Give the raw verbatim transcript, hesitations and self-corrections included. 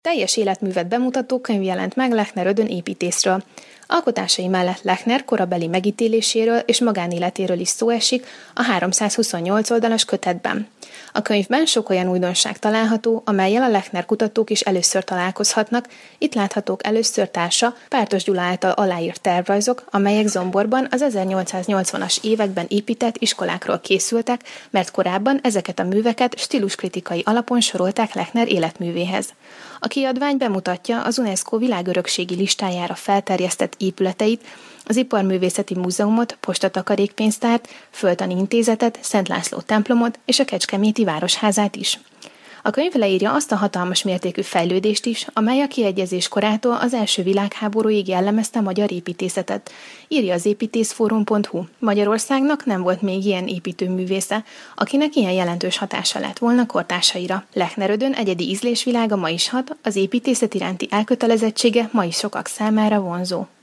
Teljes életművet bemutató könyv jelent meg Lechner Ödön építészről. Alkotásai mellett Lechner korabeli megítéléséről és magánéletéről is szó esik a háromszázhuszonnyolc oldalas kötetben. A könyvben sok olyan újdonság található, amellyel a Lechner kutatók is először találkozhatnak. Itt láthatók először társa Pártos Gyula által aláírt tervrajzok, amelyek Zomborban az ezernyolcszáznyolcvanas években épített iskolákról készültek, mert korábban ezeket a műveket stíluskritikai alapon sorolták Lechner életművéhez. A kiadvány bemutatja az UNESCO világörökségi listájára felterjesztett épületeit, az Iparművészeti Múzeumot, Postatakarékpénztárt, Földtani Intézetet, Szent László templomot és a Kecskeméti Városházát is. A könyv leírja azt a hatalmas mértékű fejlődést is, amely a kiegyezés korától az első világháborúig jellemezte a magyar építészetet, írja az építészforum pont hu. Magyarországnak nem volt még ilyen építőművésze, akinek ilyen jelentős hatása lett volna kortársaira. Lechner Ödön egyedi ízlésvilága ma is hat, az építészet iránti elkötelezettsége ma is sokak számára vonzó.